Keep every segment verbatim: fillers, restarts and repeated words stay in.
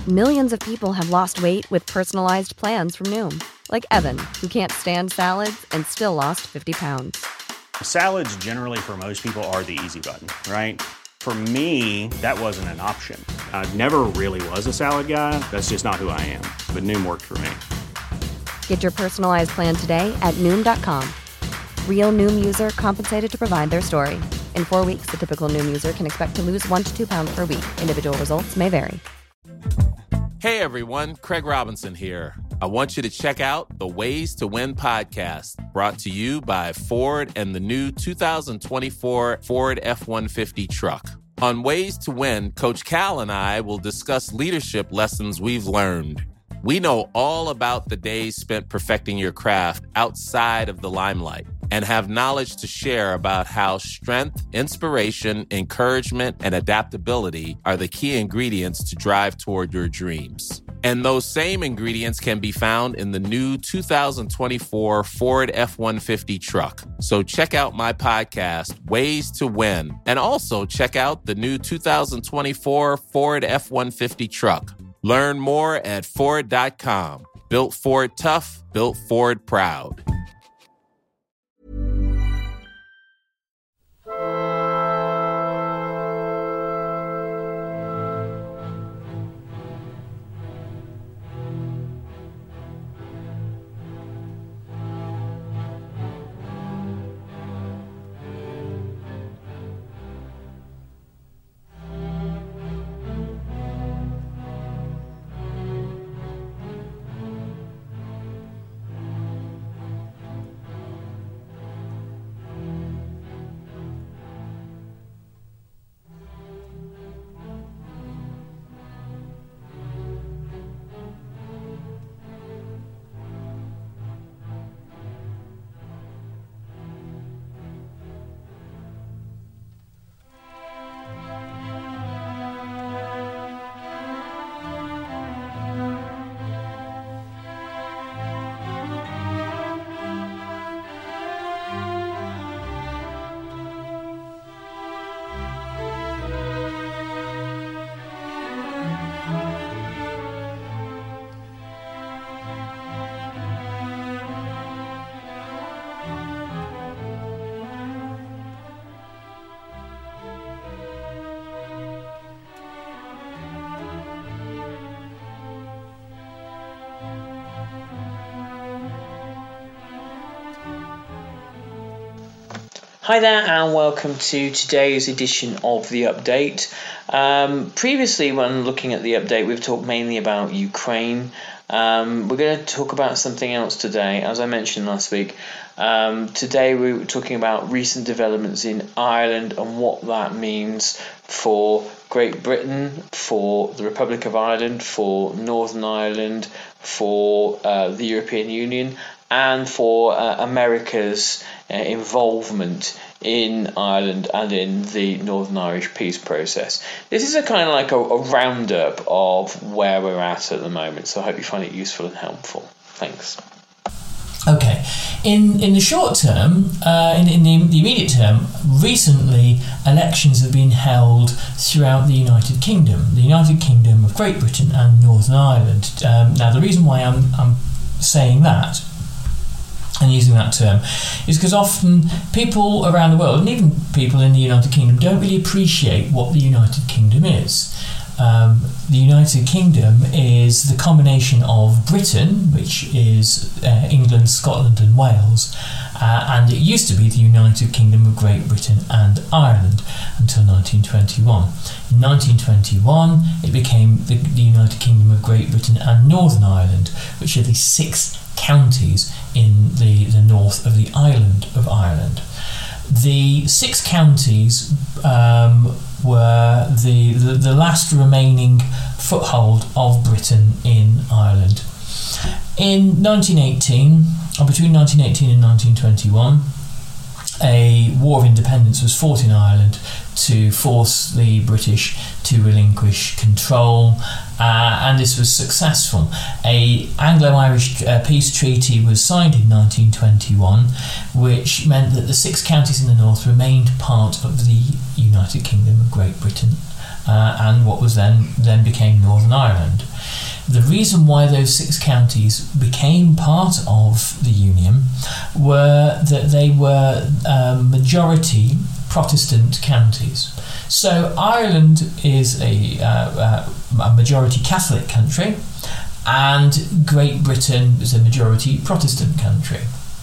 Millions of people have lost weight with personalized plans from Noom. Like Evan, who can't stand salads and still lost fifty pounds. Salads generally for most people are the easy button, right? For me, that wasn't an option. I never really was a salad guy. That's just not who I am. But Noom worked for me. Get your personalized plan today at Noom dot com. Real Noom user compensated to provide their story. In four weeks, the typical Noom user can expect to lose one to two pounds per week. Individual results may vary. Hey everyone, Craig Robinson here. I want you to check out the Ways to Win podcast, brought to you by Ford and the new two thousand twenty-four Ford F one fifty truck. On Ways to Win, Coach Cal and I will discuss leadership lessons we've learned. We know all about the days spent perfecting your craft outside of the limelight and have knowledge to share about how strength, inspiration, encouragement, and adaptability are the key ingredients to drive toward your dreams. And those same ingredients can be found in the new two thousand twenty-four Ford F one fifty truck. So check out my podcast, Ways to Win, and also check out the new two thousand twenty-four Ford F one fifty truck. Learn more at Ford dot com. Built Ford tough, built Ford proud. Hi there and welcome to today's edition of The Update. Um, previously, when looking at The Update, we've talked mainly about Ukraine. Um, we're going to talk about something else today, as I mentioned last week. Um, today we were talking about recent developments in Ireland and what that means for Great Britain, for the Republic of Ireland, for Northern Ireland, for uh, the European Union, and for uh, America's uh, involvement in Ireland and in the Northern Irish peace process. This is a kind of like a, a roundup of where we're at at the moment, so I hope you find it useful and helpful. Thanks. Okay, in in the short term, uh, in, in the, the immediate term, recently elections have been held throughout the United Kingdom, the United Kingdom of Great Britain and Northern Ireland. Um, now, the reason why I'm I'm saying that and using that term is because often people around the world, and even people in the United Kingdom, don't really appreciate what the United Kingdom is. Um, the United Kingdom is the combination of Britain, which is uh, England, Scotland and Wales, uh, and it used to be the United Kingdom of Great Britain and Ireland until nineteen twenty-one. In nineteen twenty-one, it became the, the United Kingdom of Great Britain and Northern Ireland, which are the six counties in the, the north of the island of Ireland. The six counties um, were the, the, the last remaining foothold of Britain in Ireland. In nineteen eighteen, or between nineteen eighteen and nineteen twenty-one, a war of independence was fought in Ireland to force the British to relinquish control, uh, and this was successful. A Anglo-Irish uh, peace treaty was signed in nineteen twenty-one, which meant that the six counties in the north remained part of the United Kingdom of Great Britain, uh, and what was then then became Northern Ireland. the reason why those six counties became part of the Union were that they were um, majority Protestant counties. So Ireland is a, uh, a majority Catholic country, and Great Britain is a majority Protestant country.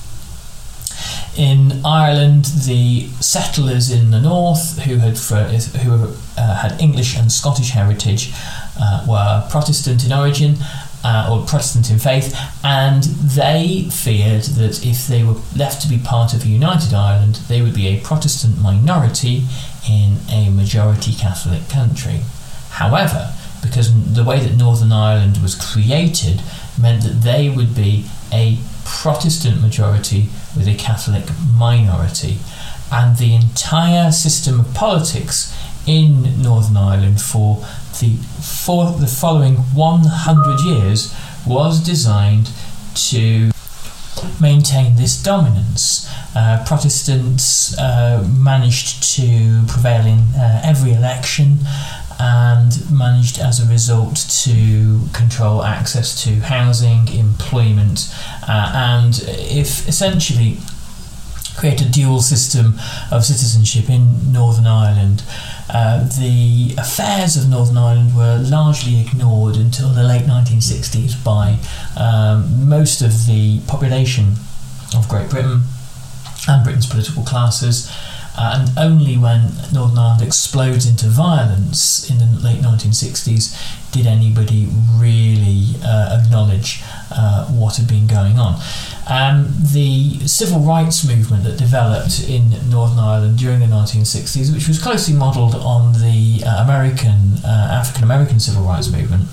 In Ireland, the settlers in the north, who had who uh, had English and Scottish heritage, uh, were Protestant in origin, uh, or Protestant in faith, and they feared that if they were left to be part of a united Ireland, they would be a Protestant minority in a majority Catholic country. However, because the way that Northern Ireland was created meant that they would be a Protestant majority with a Catholic minority, and the entire system of politics in Northern Ireland for the for the following one hundred years was designed to maintain this dominance. Uh, Protestants uh, managed to prevail in uh, every election, and managed as a result to control access to housing, employment, uh, and if essentially create a dual system of citizenship in Northern Ireland. Uh, the affairs of Northern Ireland were largely ignored until the late nineteen sixties by um, most of the population of Great Britain and Britain's political classes. Uh, and only when Northern Ireland explodes into violence in the late nineteen sixties did anybody really uh, acknowledge uh, what had been going on. Um, the civil rights movement that developed in Northern Ireland during the nineteen sixties, which was closely modelled on the uh, American, uh, African-American civil rights movement,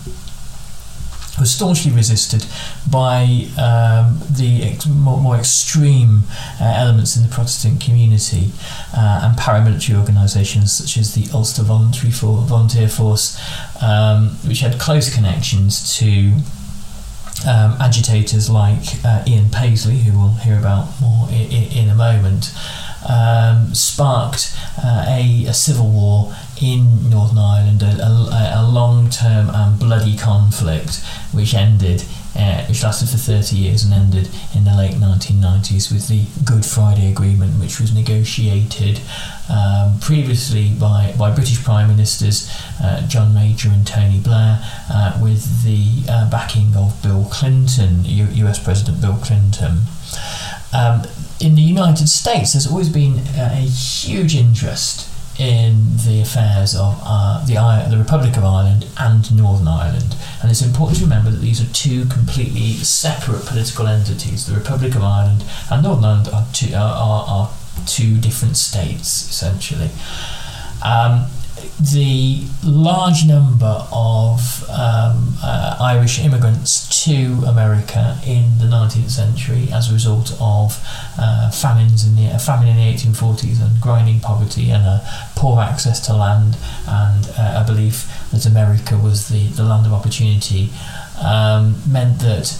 was staunchly resisted by um, the ex- more, more extreme uh, elements in the Protestant community uh, and paramilitary organisations such as the Ulster Voluntary For- Volunteer Force, um, which had close connections to um, agitators like uh, Ian Paisley, who we'll hear about more I- I- in a moment. Um, sparked uh, a, a civil war in Northern Ireland, a, a, a long-term and bloody conflict which ended, uh, which lasted for thirty years and ended in the late nineteen nineties with the Good Friday Agreement, which was negotiated um, previously by, by British Prime Ministers uh, John Major and Tony Blair, uh, with the uh, backing of Bill Clinton, U- US President Bill Clinton. Um, in the United States, there's always been uh, a huge interest in the affairs of uh, the the Republic of Ireland and Northern Ireland, and it's important to remember that these are two completely separate political entities. The Republic of Ireland and Northern Ireland are two are, are, are two different states essentially. Um, the large number of um, uh, Irish immigrants to America in the nineteenth century as a result of uh, famines in the a famine in the eighteen forties and grinding poverty and a poor access to land and uh, a belief that America was the, the land of opportunity um, meant that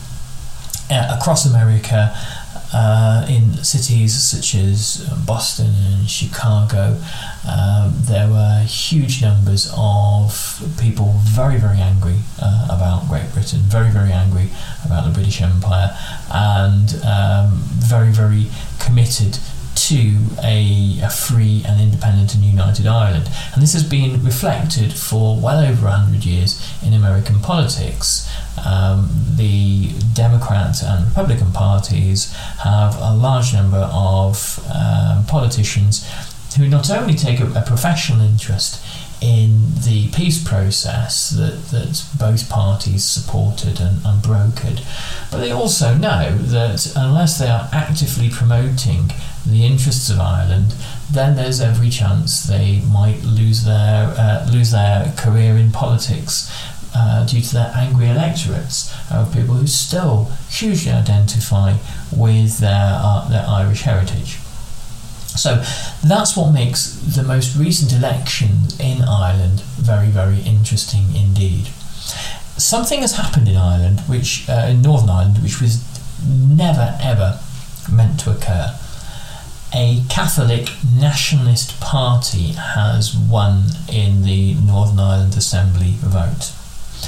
uh, across America, Uh, in cities such as Boston and Chicago, um, there were huge numbers of people very, very angry uh, about Great Britain, very, very angry about the British Empire, and um, very, very committed to a, a free and independent and united Ireland. And this has been reflected for well over one hundred years in American politics. Um, the Democrat and Republican parties have a large number of um, politicians who not only take a, a professional interest in the peace process that, that both parties supported and, and brokered, but they also know that unless they are actively promoting the interests of Ireland, then there's every chance they might lose their uh, lose their career in politics uh, due to their angry electorates of people who still hugely identify with their uh, their Irish heritage. So that's what makes the most recent elections in Ireland very, very interesting indeed. Something has happened in Ireland, which uh, in Northern Ireland, which was never ever meant to occur. A Catholic nationalist party has won in the Northern Ireland Assembly vote.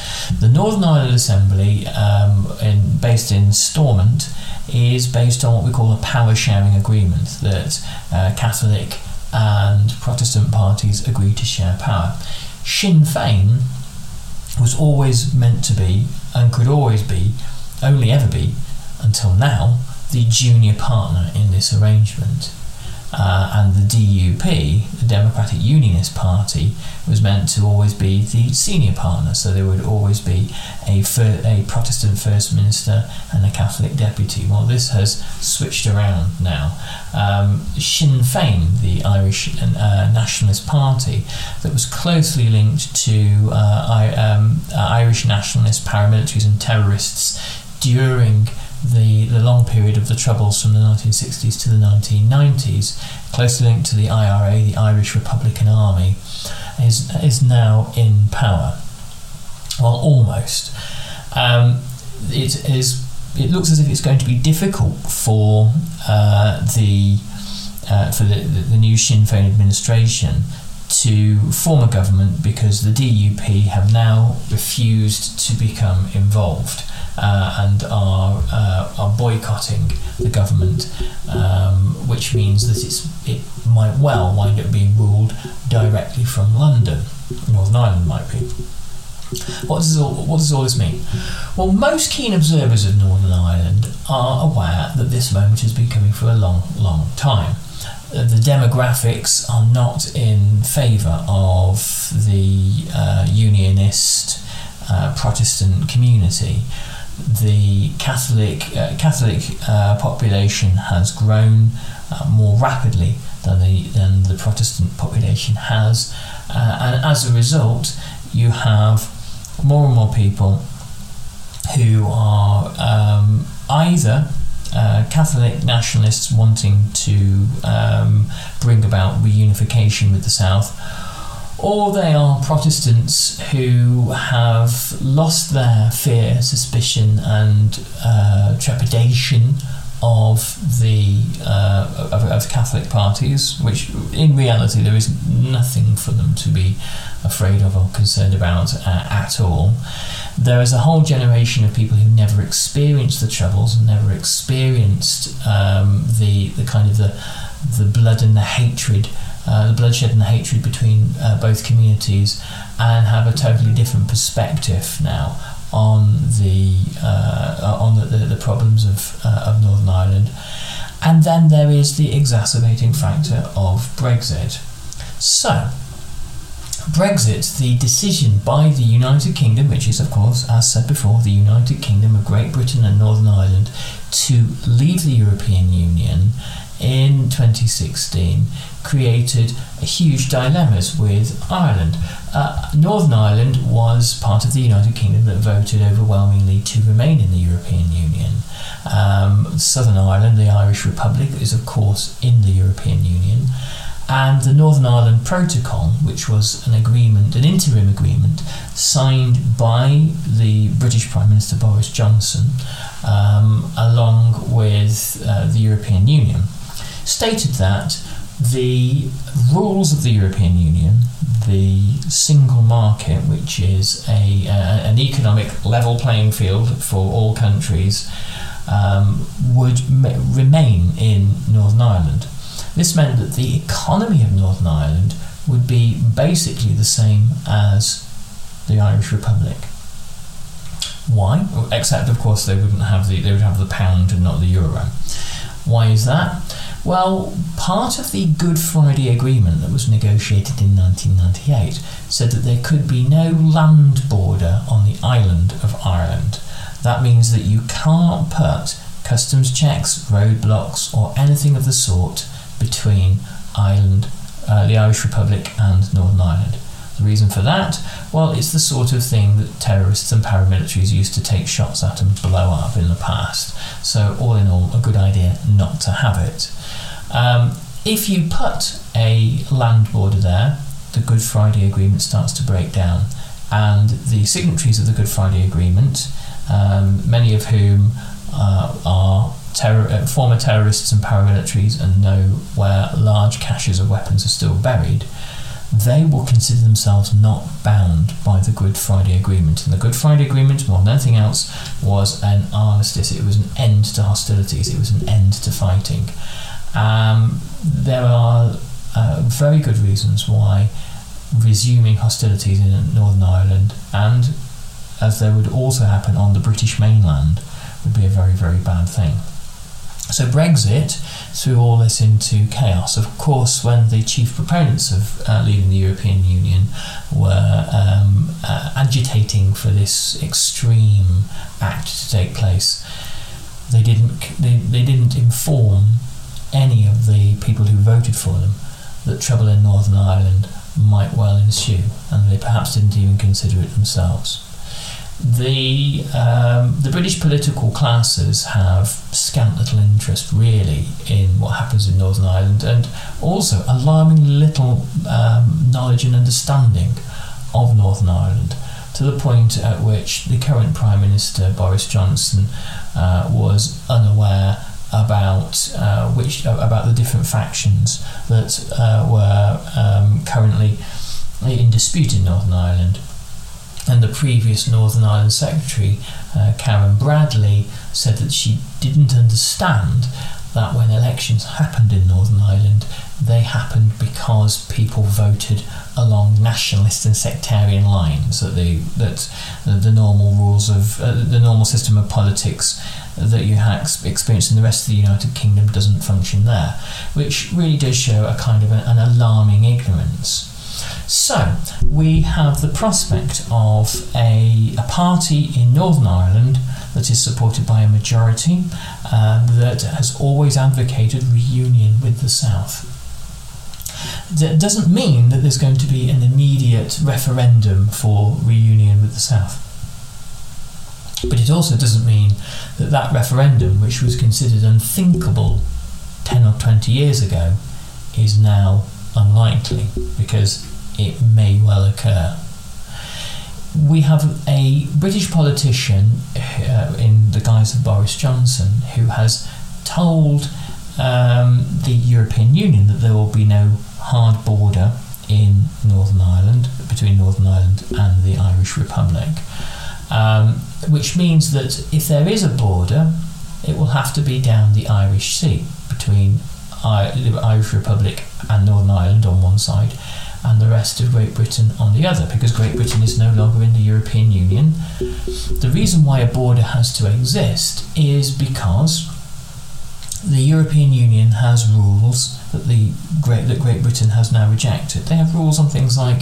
The Northern Ireland Assembly, um, in, based in Stormont, is based on what we call a power sharing agreement, that uh, Catholic and Protestant parties agree to share power. Sinn Féin was always meant to be, and could always be, only ever be, until now, the junior partner in this arrangement. Uh, and the D U P, the Democratic Unionist Party, was meant to always be the senior partner, so there would always be a, fir- a Protestant First Minister and a Catholic Deputy. Well, this has switched around now. Um, Sinn Féin, the Irish uh, Nationalist Party, that was closely linked to uh, I, um, uh, Irish nationalist paramilitaries and terrorists during The, the long period of the Troubles from the nineteen sixties to the nineteen nineties, closely linked to the I R A, the Irish Republican Army, is is now in power. Well, almost. Um, it is. It looks as if it's going to be difficult for uh, the uh, for the, the, the new Sinn Féin administration to form a government, because the D U P have now refused to become involved. Uh, and are uh, are boycotting the government, um, which means that it's it might well wind up being ruled directly from London. Northern Ireland might be. What does all what does all this mean? Well, most keen observers of Northern Ireland are aware that this moment has been coming for a long, long time. Uh, the demographics are not in favour of the uh, unionist uh, Protestant community. The Catholic uh, Catholic uh, population has grown uh, more rapidly than the than the Protestant population has, uh, and as a result, you have more and more people who are um, either uh, Catholic nationalists wanting to um, bring about reunification with the South, or they are Protestants who have lost their fear, suspicion and uh, trepidation of the uh, of, of Catholic parties, which in reality there is nothing for them to be afraid of or concerned about uh, at all. There is a whole generation of people who never experienced the Troubles, never experienced um, the the kind of the the blood and the hatred. Uh, the bloodshed and the hatred between uh, both communities, and have a totally different perspective now on the uh, on the, the, the problems of uh, of Northern Ireland. And then there is the exacerbating factor of Brexit. So, Brexit, the decision by the United Kingdom, which is of course, as said before, the United Kingdom of Great Britain and Northern Ireland, to leave the European Union in twenty sixteen, created huge dilemmas with Ireland. Uh, Northern Ireland was part of the United Kingdom that voted overwhelmingly to remain in the European Union. Um, Southern Ireland, the Irish Republic, is of course in the European Union. And the Northern Ireland Protocol, which was an agreement, an interim agreement, signed by the British Prime Minister Boris Johnson, um, along with uh, the European Union, stated that the rules of the European Union, the single market, which is a uh, an economic level playing field for all countries, um, would ma- remain in Northern Ireland. This meant that the economy of Northern Ireland would be basically the same as the Irish Republic. Why? Except, of course, they wouldn't have the they would have the pound and not the euro. Why is that? Well, part of the Good Friday Agreement that was negotiated in nineteen ninety-eight said that there could be no land border on the island of Ireland. That means that you can't put customs checks, roadblocks, or anything of the sort between Ireland, uh, the Irish Republic and Northern Ireland. The reason for that? Well, it's the sort of thing that terrorists and paramilitaries used to take shots at and blow up in the past. So all in all, a good idea not to have it. Um, if you put a land border there, the Good Friday Agreement starts to break down, and the signatories of the Good Friday Agreement, um, many of whom uh, are terror, uh, former terrorists and paramilitaries and know where large caches of weapons are still buried, they will consider themselves not bound by the Good Friday Agreement. And the Good Friday Agreement, more than anything else, was an armistice. It was an end to hostilities. It was an end to fighting. Um, there are uh, very good reasons why resuming hostilities in Northern Ireland, and as there would also happen on the British mainland, would be a very, very bad thing. So Brexit threw all this into chaos. Of course, when the chief proponents of uh, leaving the European Union were um, uh, agitating for this extreme act to take place, they didn't they, they didn't inform any of the people who voted for them that trouble in Northern Ireland might well ensue, and they perhaps didn't even consider it themselves. The um, the British political classes have scant little interest really in what happens in Northern Ireland, and also alarmingly little um, knowledge and understanding of Northern Ireland, to the point at which the current Prime Minister Boris Johnson uh, was unaware about uh, which about the different factions that uh, were um, currently in dispute in Northern Ireland. And the previous Northern Ireland Secretary, uh, Karen Bradley, said that she didn't understand that when elections happened in Northern Ireland, they happened because people voted along nationalist and sectarian lines. That the that the normal rules of uh, the normal system of politics that you have experienced in the rest of the United Kingdom doesn't function there, which really does show a kind of a, an alarming ignorance. So we have the prospect of a, a party in Northern Ireland that is supported by a majority uh, that has always advocated reunion with the South. That doesn't mean that there's going to be an immediate referendum for reunion with the South. But it also doesn't mean that that referendum, which was considered unthinkable ten or twenty years ago, is now unlikely, because it may well occur. We have a British politician uh, in the guise of Boris Johnson who has told um, the European Union that there will be no hard border in Northern Ireland, between Northern Ireland and the Irish Republic, um, which means that if there is a border, it will have to be down the Irish Sea, between I- the Irish Republic and Northern Ireland on one side, and the rest of Great Britain on the other, because Great Britain is no longer in the European Union. The reason why a border has to exist is because the European Union has rules that the Great that Great Britain has now rejected. They have rules on things like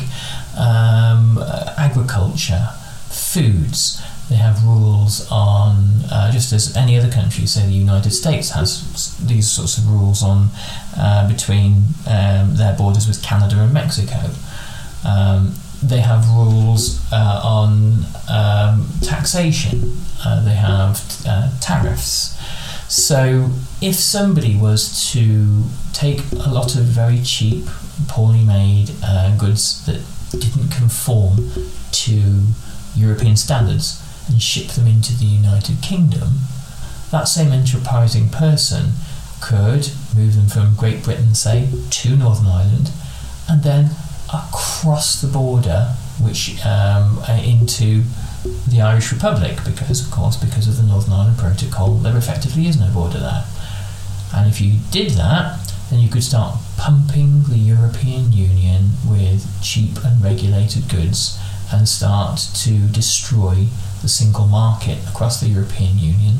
um, agriculture, foods. They have rules on, uh, just as any other country, say the United States has these sorts of rules on uh, between um, their borders with Canada and Mexico. Um, they have rules uh, on um, taxation. Uh, they have uh, tariffs. So if somebody was to take a lot of very cheap, poorly made uh, goods that didn't conform to European standards and ship them into the United Kingdom, that same enterprising person could move them from Great Britain, say, to Northern Ireland, and then across the border, which um, into the Irish Republic, because, of course, because of the Northern Ireland Protocol, there effectively is no border there. And if you did that, then you could start pumping the European Union with cheap and regulated goods and start to destroy the single market across the European Union,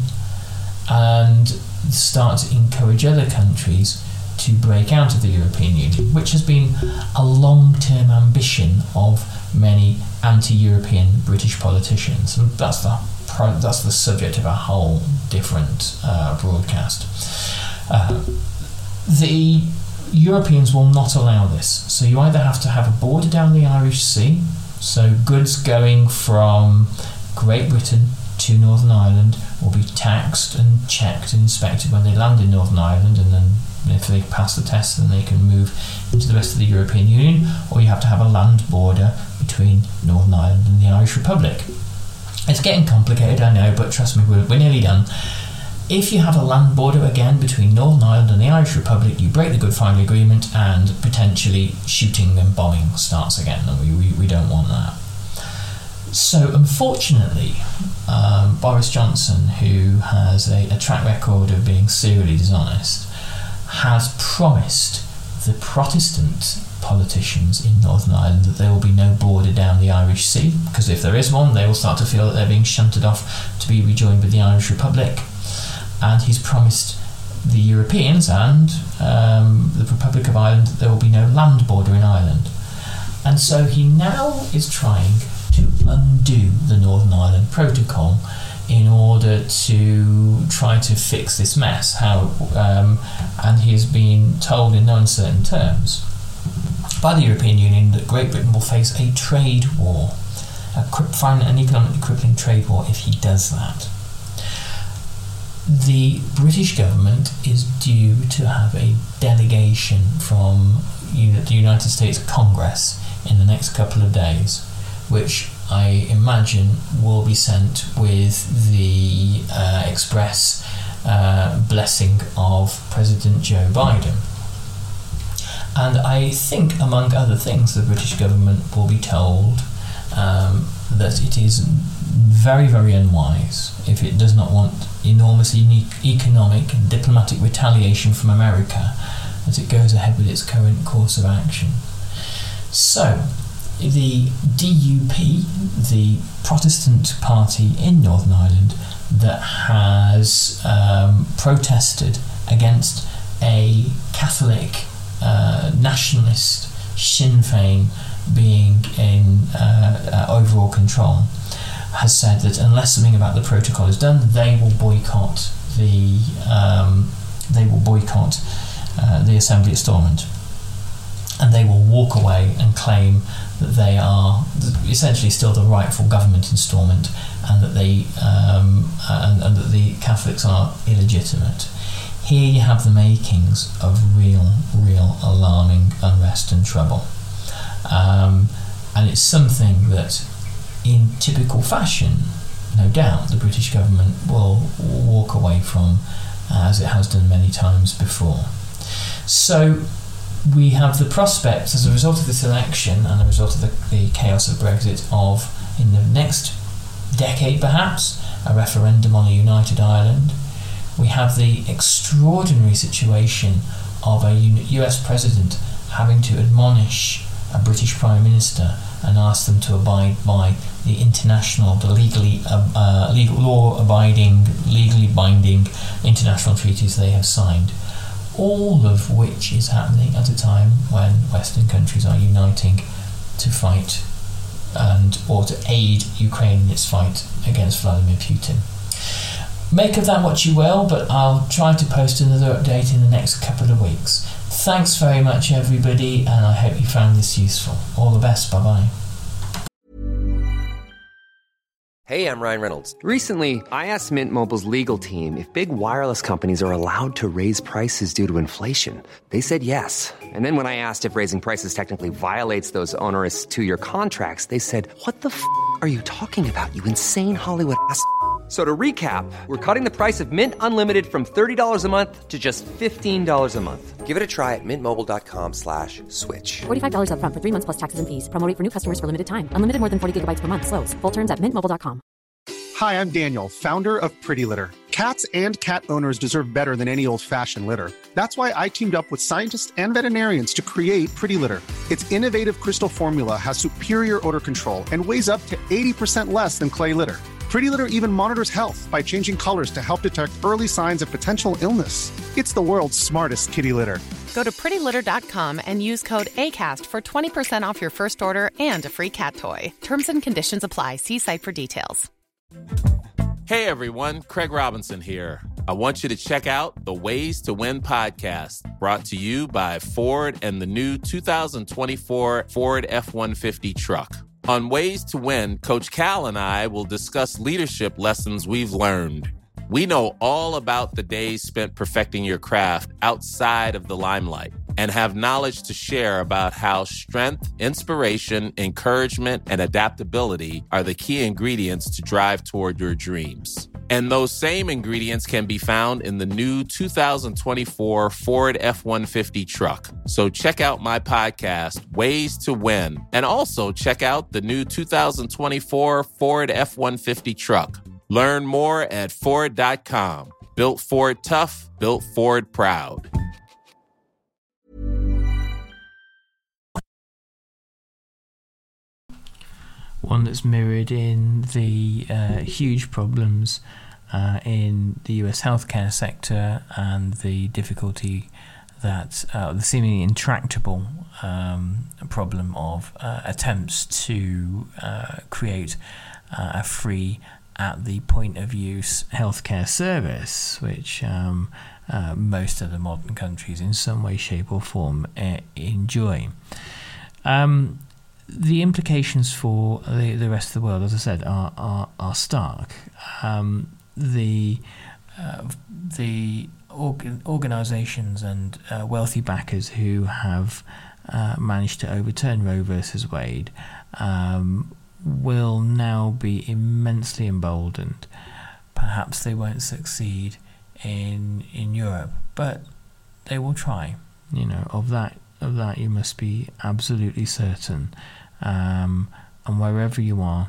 and start to encourage other countries to break out of the European Union, which has been a long-term ambition of many anti-European British politicians. And that's the that's the subject of a whole different uh, broadcast. Uh, the Europeans will not allow this. So you either have to have a border down the Irish Sea, so goods going from Great Britain to Northern Ireland will be taxed and checked and inspected when they land in Northern Ireland, and then if they pass the test, then they can move into the rest of the European Union. Or you have to have a land border between Northern Ireland and the Irish Republic. It's getting complicated, I know, but trust me, we're, we're nearly done. if you have a land border again between Northern Ireland and the Irish Republic, you break the Good Friday Agreement and potentially shooting and bombing starts again, and we, we, we don't want that. So unfortunately, um, Boris Johnson, who has a, a track record of being serially dishonest, has promised the Protestant politicians in Northern Ireland that there will be no border down the Irish Sea, because if there is one, they will start to feel that they're being shunted off to be rejoined with the Irish Republic. And he's promised the Europeans and um, the Republic of Ireland that there will be no land border in Ireland. And so he now is trying to undo the Northern Ireland Protocol in order to try to fix this mess. How um, and he has been told in no uncertain terms by the European Union that Great Britain will face a trade war, a, an economically crippling trade war if he does that. The British government is due to have a delegation from the United States Congress in the next couple of days, which I imagine will be sent with the uh, express uh, blessing of President Joe Biden. And I think, among other things, the British government will be told um, that it is very, very unwise if it does not want enormous unique economic and diplomatic retaliation from America as it goes ahead with its current course of action. So, the D U P, the Protestant party in Northern Ireland that has um, protested against a Catholic uh, nationalist Sinn Féin being in uh, uh, overall control, has said that unless something about the protocol is done, they will boycott the um, they will boycott uh, the Assembly at Stormont, and they will walk away and claim that they are essentially still the rightful government in Stormont, and that they um, and, and that the Catholics are illegitimate. Here you have the makings of real, real alarming unrest and trouble, um, and it's something that, in typical fashion, no doubt the British government will walk away from, as it has done many times before. So we have the prospect, as a result of this election and a result of the, the chaos of Brexit, of, in the next decade perhaps, a referendum on a united Ireland. We have the extraordinary situation of a U S president having to admonish a British Prime Minister and ask them to abide by the international, the legally uh, uh, legal law-abiding, legally binding international treaties they have signed. All of which is happening at a time when Western countries are uniting to fight and or to aid Ukraine in its fight against Vladimir Putin. Make of that what you will, but I'll try to post another update in the next couple of weeks. Thanks very much, everybody, and I hope you found this useful. All the best. Bye-bye. Hey, I'm Ryan Reynolds. Recently, I asked Mint Mobile's legal team if big wireless companies are allowed to raise prices due to inflation. They said yes. And then when I asked if raising prices technically violates those onerous two-year contracts, they said, "What the f*** are you talking about, you insane Hollywood ass f- So to recap, we're cutting the price of Mint Unlimited from thirty dollars a month to just fifteen dollars a month. Give it a try at mintmobile.com slash switch. forty-five dollars up front for three months plus taxes and fees. Promo rate for new customers for limited time. Unlimited more than forty gigabytes per month. Slows full terms at mint mobile dot com. Hi, I'm Daniel, founder of Pretty Litter. Cats and cat owners deserve better than any old-fashioned litter. That's why I teamed up with scientists and veterinarians to create Pretty Litter. Its innovative crystal formula has superior odor control and weighs up to eighty percent less than clay litter. Pretty Litter even monitors health by changing colors to help detect early signs of potential illness. It's the world's smartest kitty litter. Go to pretty litter dot com and use code ACAST for twenty percent off your first order and a free cat toy. Terms and conditions apply. See site for details. Hey everyone, Craig Robinson here. I want you to check out the Ways to Win podcast, brought to you by Ford and the new two thousand twenty-four Ford F one fifty truck. On Ways to Win, Coach Cal and I will discuss leadership lessons we've learned. We know all about the days spent perfecting your craft outside of the limelight and have knowledge to share about how strength, inspiration, encouragement, and adaptability are the key ingredients to drive toward your dreams. And those same ingredients can be found in the new two thousand twenty-four Ford F one fifty truck. So check out my podcast, Ways to Win, and also check out the new two thousand twenty-four Ford F one fifty truck. Learn more at Ford dot com. Built Ford tough, built Ford proud. One that's mirrored in the uh, huge problems uh, in the U S healthcare sector and the difficulty that uh, the seemingly intractable um, problem of uh, attempts to uh, create uh, a free at the point of use healthcare service, which um, uh, most of the modern countries in some way, shape or form uh, enjoy. Um, The implications for the, the rest of the world, as I said, are are, are stark. Um, the uh, the org- organisations and uh, wealthy backers who have uh, managed to overturn Roe versus Wade um, will now be immensely emboldened. Perhaps they won't succeed in in Europe, but they will try. You know, of that. Of that you must be absolutely certain. Um, and wherever you are,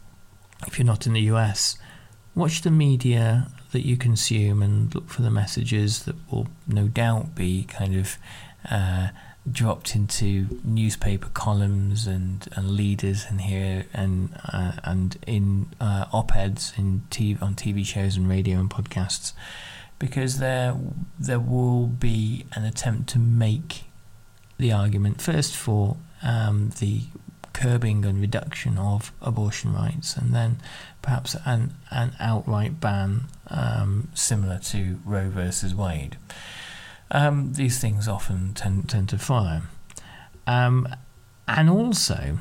if you're not in the U S, watch the media that you consume and look for the messages that will no doubt be kind of uh, dropped into newspaper columns and, and leaders in here and uh, and in uh, op-eds in T V, on T V shows and radio and podcasts, because there there will be an attempt to make the argument first for um, the curbing and reduction of abortion rights, and then perhaps an an outright ban um, similar to Roe versus Wade. Um, these things often tend tend to follow, um, and also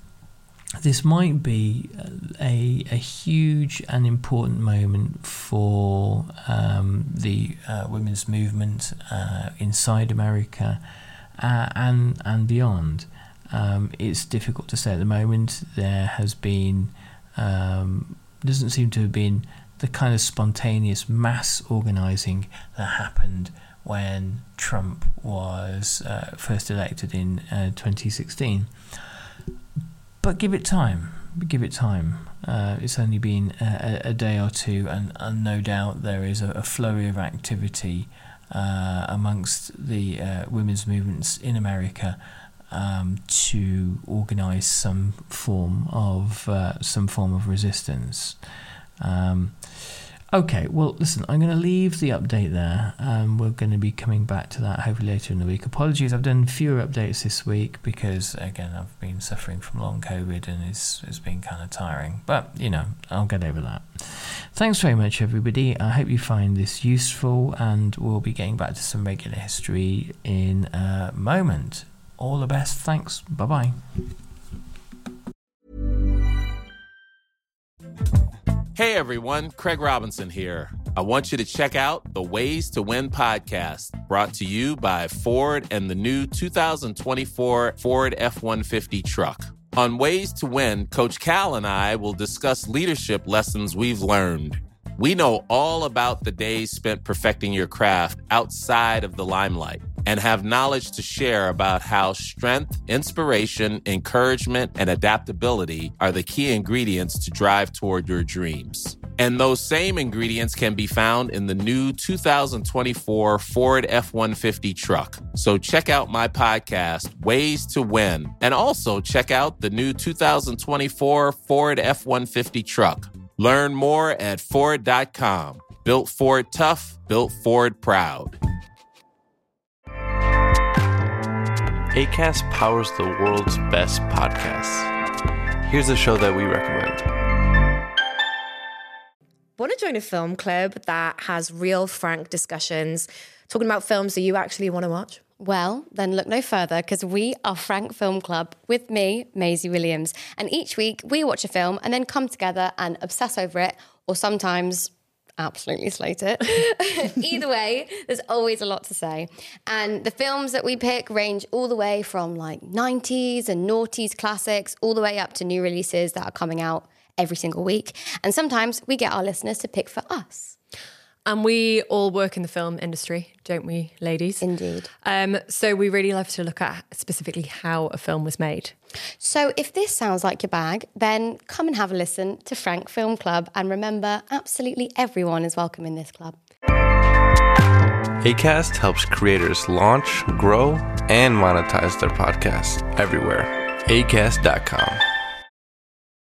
this might be a a huge and important moment for um, the uh, women's movement uh, inside America. Uh, and and beyond. Um, it's difficult to say at the moment. There has been, um, doesn't seem to have been the kind of spontaneous mass organising that happened when Trump was uh, first elected in uh, twenty sixteen. But give it time. Give it time. Uh, it's only been a, a day or two, and, and no doubt there is a, a flurry of activity Uh, amongst the uh, women's movements in America um, to organise some form of uh, some form of resistance. Um, okay, well, listen, I'm going to leave the update there. Um, we're going to be coming back to that hopefully later in the week. Apologies, I've done fewer updates this week because, again, I've been suffering from long COVID and it's it's been kind of tiring. But, you know, I'll get over that. Thanks very much, everybody. I hope you find this useful, and we'll be getting back to some regular history in a moment. All the best. Thanks. Bye-bye. Hey, everyone. Craig Robinson here. I want you to check out the Ways to Win podcast, brought to you by Ford and the new two thousand twenty-four Ford F one fifty truck. On Ways to Win, Coach Cal and I will discuss leadership lessons we've learned. We know all about the days spent perfecting your craft outside of the limelight and have knowledge to share about how strength, inspiration, encouragement, and adaptability are the key ingredients to drive toward your dreams. And those same ingredients can be found in the new two thousand twenty-four Ford F one fifty truck. So check out my podcast, Ways to Win, and also check out the new two thousand twenty-four Ford F one fifty truck. Learn more at Ford dot com. Built Ford tough, built Ford proud. Acast powers the world's best podcasts. Here's a show that we recommend. Want to join a film club that has real, frank discussions, talking about films that you actually want to watch? Well, then look no further, because we are Frank Film Club with me, Maisie Williams. And each week we watch a film and then come together and obsess over it, or sometimes absolutely slate it. Either way, there's always a lot to say. And the films that we pick range all the way from like nineties and noughties classics all the way up to new releases that are coming out every single week. And sometimes we get our listeners to pick for us. And we all work in the film industry, don't we, ladies? Indeed. Um, so we really love to look at specifically how a film was made. So if this sounds like your bag, then come and have a listen to Frank Film Club. And remember, absolutely everyone is welcome in this club. Acast helps creators launch, grow, and monetize their podcasts everywhere. acast dot com.